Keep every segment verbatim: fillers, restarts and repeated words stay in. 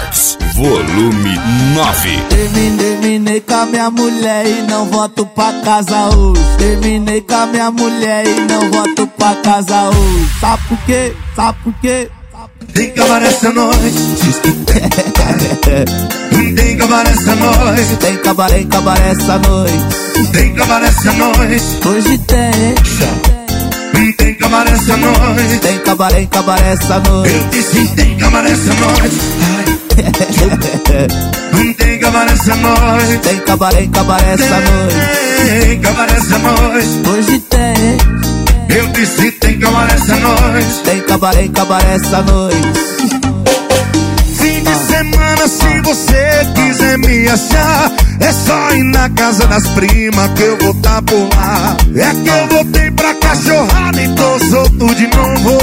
Parts, volume nove. Terminei, terminei com a minha mulher e não volto pra casa hoje. Terminei com a minha mulher e não volto pra casa hoje. Sabe por quê? Sabe por quê? Tem que acabar essa noite. Tem que acabar essa noite. Tem que acabar, tem que acabar essa noite. Tem que acabar essa noite. Hoje tem. Tem que acabar essa noite. Tem que acabar, tem que acabar essa noite. Eu disse tem que acabar essa noite. Tem que acabar essa noite. Tem que acabar, tem que acabar essa noite. Tem que acabar essa noite. Hoje tem. Eu disse tem que acabar essa noite. Tem que acabar, tem que acabar essa noite. Fim de semana, se você quiser me achar, é só ir na casa das primas que eu vou tá por lá. É que eu voltei pra cachorrada e tô solto de novo.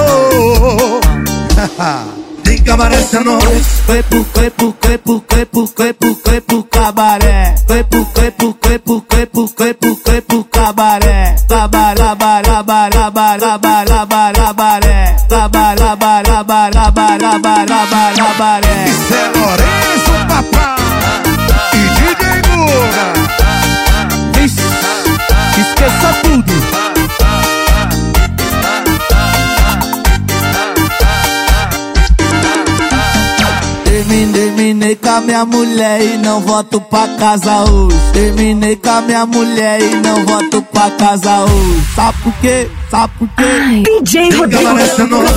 Tem que acabar essa noite. Foi pro, foi pro, foi pro, foi pro, foi pro, foi pro cabaré. Foi pro, foi pro, foi pro, foi pro, foi pro, foi pro cabaré. Cabaré, cabaré, cabaré, cabaré, cabaré. Isso é Lourenço, papai e D J Guga. Vixe, esqueça tudo. Terminei, terminei com a minha mulher e não volto pra casa hoje. Terminei com a minha mulher e não volto pra casa hoje. Sabe por quê? Sabe por quê? D J Tem que acabar essa noite.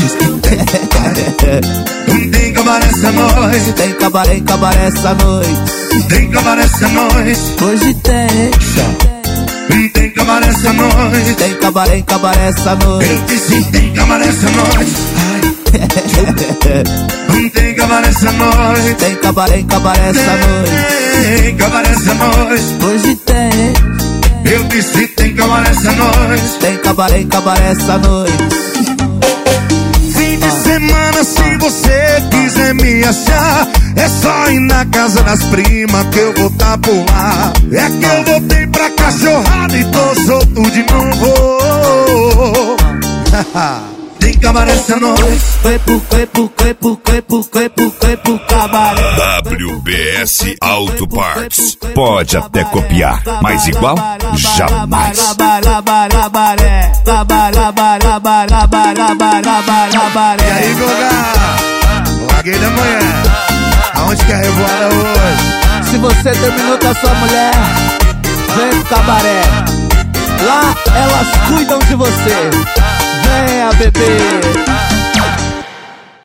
Tem que acabar essa noite. Tem que acabar, tem que acabar essa noite. Tem que acabar essa noite. Hoje tem. Tem que acabar essa noite. Tem que acabar, tem que acabar essa noite. Eu disse tem que acabar essa noite. Tem que acabar essa noite. Tem que acabar, tem que acabar essa noite. Tem que acabar essa noite. Hoje tem. Eu disse tem que acabar essa noite. Tem que acabar, tem que acabar essa noite. Fim de semana, se você quiser me achar, é só ir na casa das primas que eu vou tá por lá. É que eu voltei pra cachorrada e tô solto de novo. Tem que acabar essa noite. Foi pro, foi pro, foi pro, foi pro, foi pro, foi pro cabaré. W B S Auto Parts. Pode até copiar, mas igual, jamais. E aí, Guga? Larguei da manhã. Aonde que é a revoada hoje? Se você terminou com a sua mulher, vem pro cabaré. Lá elas cuidam de você. Venha, bebê.